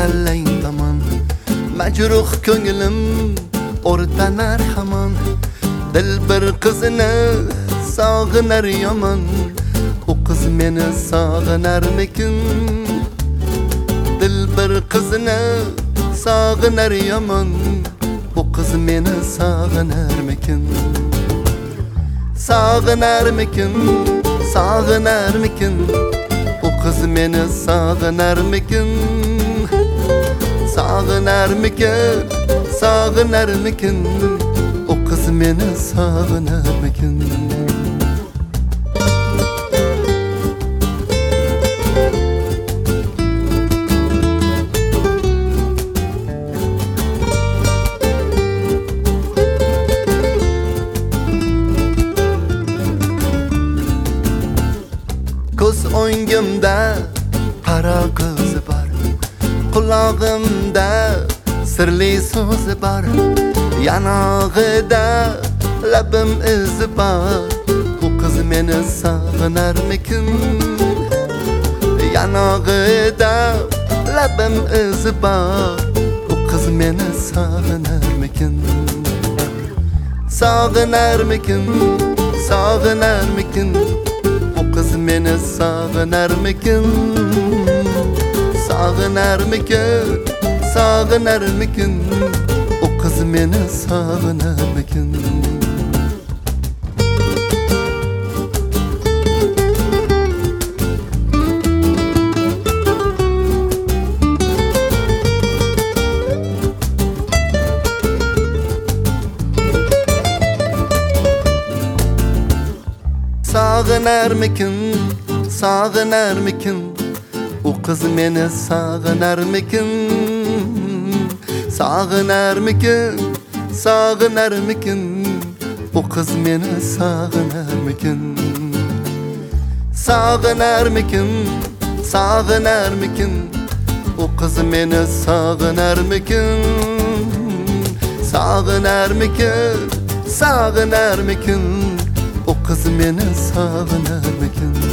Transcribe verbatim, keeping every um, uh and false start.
mahalleyn tamam. Mecruh köngülüm ortanar haman. Dilber kızını sağınar yaman. O kız meni sağınarmikin? Dilber kızını sağınar yaman. O kız meni sağınarmikin? Sağınarmikin? Sağınarmikin? O kız meni sağınarmikin? Sağınarmikin? Sağınarmikin? O kız meni sağınarmikin? Koz o'ngimda qara ko'zi bor, qulog'imda sirli so'zi bor, yanog'ida labim izi bor. Bu qiz meni sog'inarmikin? Yanog'ida labim izi bor. Bu qiz meni sog'inarmikin? Sog'inarmikin? Sog'inarmikin? Bu kız meni sağınarmikin? Sağınarmikin? Sağınarmikin? O kız meni sağınarmikin? Sağınarmikin? Sağınarmikin? O kız meni sağınarmikin? Sağınarmikin? Sağınarmikin? O kız meni sağınarmikin? Sağınarmikin? Sağınarmikin? O kız meni sağınarmikin? Sağınarmikin? Sağınarmikin? O kız meni sağınarmikin?